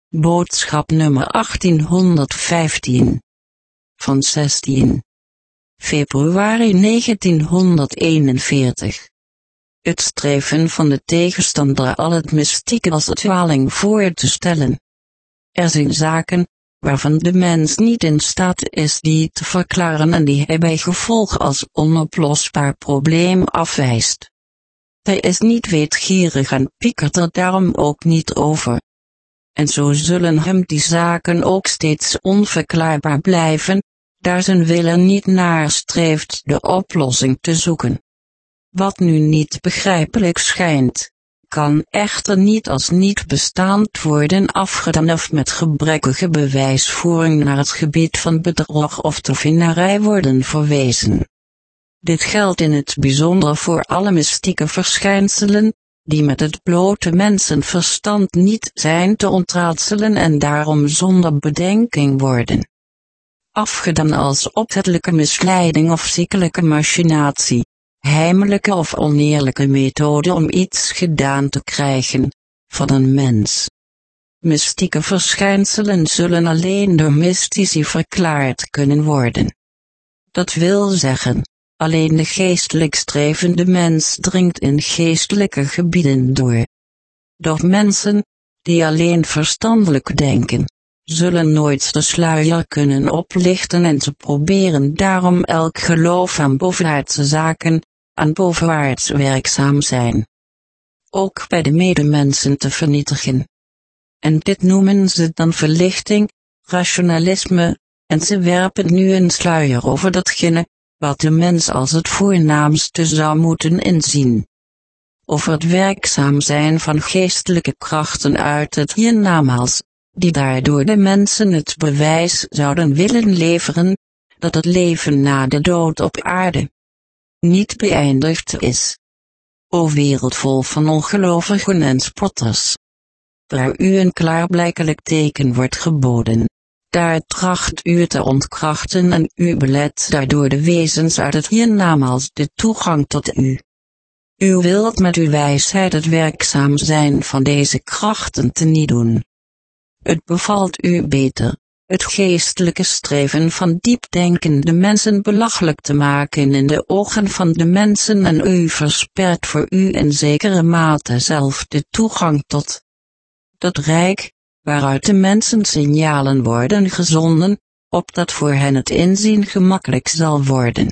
Boodschap nummer 1815. Van 16 februari 1941. Het streven van de tegenstander al het mystieke als dwaling voor te stellen. Er zijn zaken, waarvan de mens niet in staat is die te verklaren en die hij bij gevolg als onoplosbaar probleem afwijst. Hij is niet weetgierig en piekert er daarom ook niet over. En zo zullen hem die zaken ook steeds onverklaarbaar blijven, daar zijn wil er niet naar streeft de oplossing te zoeken. Wat nu niet begrijpelijk schijnt, kan echter niet als niet bestaand worden afgedaan of met gebrekkige bewijsvoering naar het gebied van bedrog of tovenarij worden verwezen. Dit geldt in het bijzonder voor alle mystieke verschijnselen, die met het blote mensenverstand niet zijn te ontraadselen en daarom zonder bedenking worden afgedaan als opzettelijke misleiding of ziekelijke machinatie, heimelijke of oneerlijke methode om iets gedaan te krijgen van een mens. Mystieke verschijnselen zullen alleen door mystici verklaard kunnen worden. Dat wil zeggen, alleen de geestelijk strevende mens dringt in geestelijke gebieden door. Doch mensen, die alleen verstandelijk denken, zullen nooit de sluier kunnen oplichten en ze proberen daarom elk geloof aan bovenaardse zaken, aan bovenwaarts werkzaam zijn, ook bij de medemensen te vernietigen. En dit noemen ze dan verlichting, rationalisme, en ze werpen nu een sluier over datgene, wat de mens als het voornaamste zou moeten inzien. Over het werkzaam zijn van geestelijke krachten uit het hiernamaals, die daardoor de mensen het bewijs zouden willen leveren, dat het leven na de dood op aarde niet beëindigd is. O wereld vol van ongelovigen en spotters, waar u een klaarblijkelijk teken wordt geboden, daar tracht u te ontkrachten en u belet daardoor de wezens uit het hiernamaals de toegang tot u. U wilt met uw wijsheid het werkzaam zijn van deze krachten teniet doen. Het bevalt u beter, het geestelijke streven van diepdenkende mensen belachelijk te maken in de ogen van de mensen en u verspert voor u in zekere mate zelf de toegang tot dat rijk, waaruit de mensen signalen worden gezonden, opdat voor hen het inzien gemakkelijk zal worden.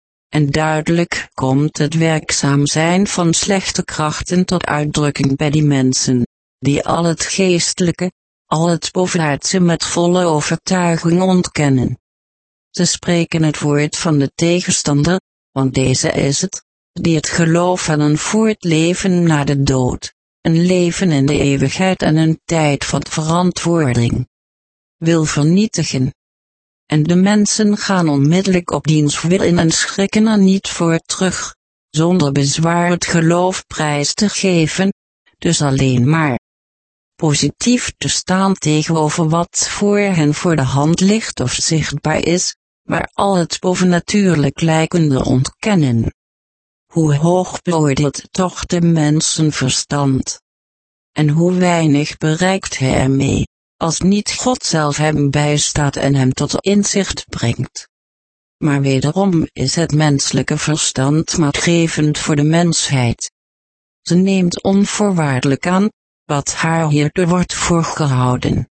En duidelijk komt het werkzaam zijn van slechte krachten tot uitdrukking bij die mensen, die al het geestelijke, al het bovenaardse met volle overtuiging ontkennen. Ze spreken het woord van de tegenstander, want deze is het, die het geloof aan een voortleven na de dood, een leven in de eeuwigheid en een tijd van verantwoording wil vernietigen. En de mensen gaan onmiddellijk op diens wil in en schrikken er niet voor terug, zonder bezwaar het geloof prijs te geven, dus alleen maar positief te staan tegenover wat voor hen voor de hand ligt of zichtbaar is, maar al het bovennatuurlijk lijkende ontkennen. Hoe hoog beoordeelt toch de mensenverstand? En hoe weinig bereikt hij ermee, als niet God zelf hem bijstaat en hem tot inzicht brengt. Maar wederom is het menselijke verstand maatgevend voor de mensheid. Ze neemt onvoorwaardelijk aan wat haar hierdoor wordt voorgehouden.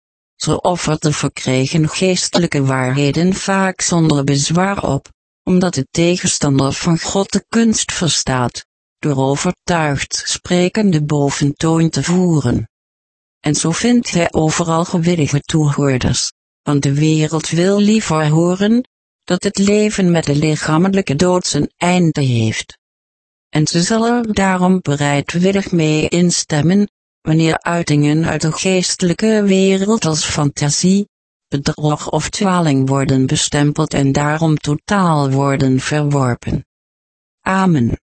Ze offert de verkregen geestelijke waarheden vaak zonder bezwaar op, omdat de tegenstander van God de kunst verstaat, door overtuigd sprekende boventoon te voeren. En zo vindt hij overal gewillige toehoorders, want de wereld wil liever horen, dat het leven met de lichamelijke dood zijn einde heeft. En ze zal er daarom bereidwillig mee instemmen, wanneer uitingen uit de geestelijke wereld als fantasie, bedrog of dwaling worden bestempeld en daarom totaal worden verworpen. Amen.